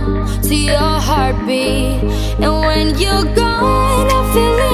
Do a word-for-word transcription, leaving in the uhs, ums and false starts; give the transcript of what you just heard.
to your heartbeat. And when you're gone, I feel